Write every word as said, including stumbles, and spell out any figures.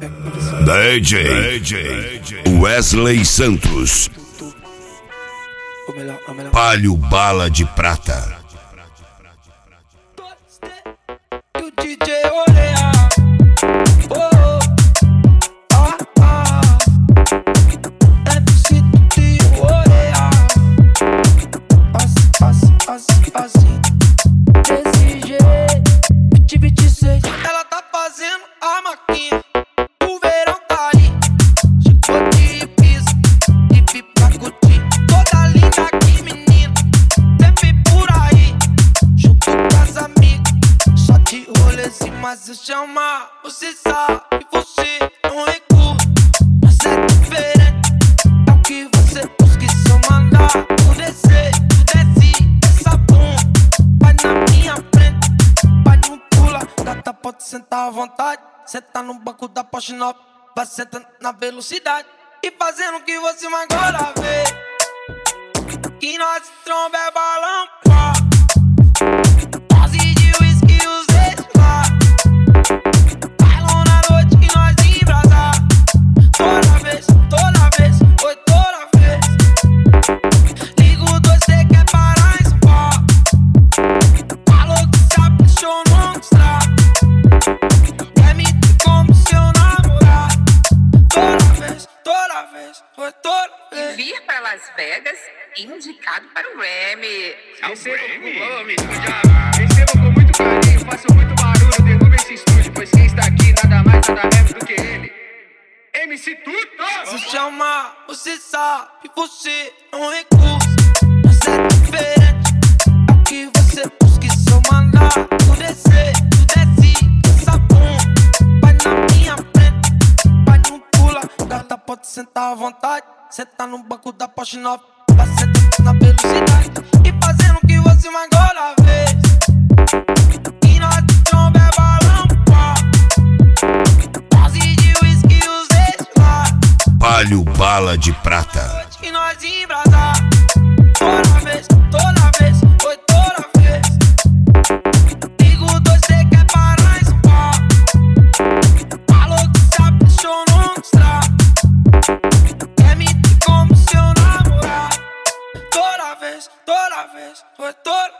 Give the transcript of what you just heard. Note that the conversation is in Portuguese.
D J, D J Wesley Santos, O melhor, o melhor. Palio Bala de Prata. E o D J olha, oh, ah, ah, M C Tuti olha, assim, assim, assim, assim, desse jeito, vinte e vinte e seis. Ela tá fazendo a maquinha, o verão tá aí, chegou de piso, e vi pra curtir, toda linda aqui menina, sempre por aí, junto com as amigas, só de rolezinho, mas eu chamar, você sabe que você não recua, mas é diferente, é o que você busca, e se eu mandar, tu descer, tu desce, essa bunda, vai na minha frente, vai não pula, gata pode sentar à vontade, senta no banco da Porsche nova, vai sentando na velocidade, e fazendo o que você mais agora vê, que nós tromba é balão, pá. Dose de whisky e os ex lá, bailão na noite que nós embrasar, toda vez, toda vez, foi toda vez, ligo dois, cê quer parar em São Paulo, falou que se apaixonou no estrado, quer me ter como seu namorado, toda vez, toda vez, foi toda vez. Vir para Las Vegas, indicado para o Grammy. Recebo com, oh, menino, já, recebo com muito carinho, faço muito barulho, derruba esse estúdio, pois quem está aqui nada mais, nada menos do que ele, M C Tuti. Se chamar, você sabe que você não recusa, mas é diferente, é o que você busca, e se eu mandar, tu descer, tu desce, essa bunda, vai na minha frente, vai não pula, gata pode sentar à vontade, senta no banco da Porsche nova, vai sentando na velocidade, e fazendo o que você mais agora vê, e nós de tromba é balão, pá. Dose de whisky e os ex lá, Palio Bala de Prata. que nós embrasar, toda vez, toda vez, foi toda vez, ligo dois, cê quer parar em São Paulo, falou que se apaixonou no estrado, quer me ter como seu namorado, toda vez, toda vez, foi toda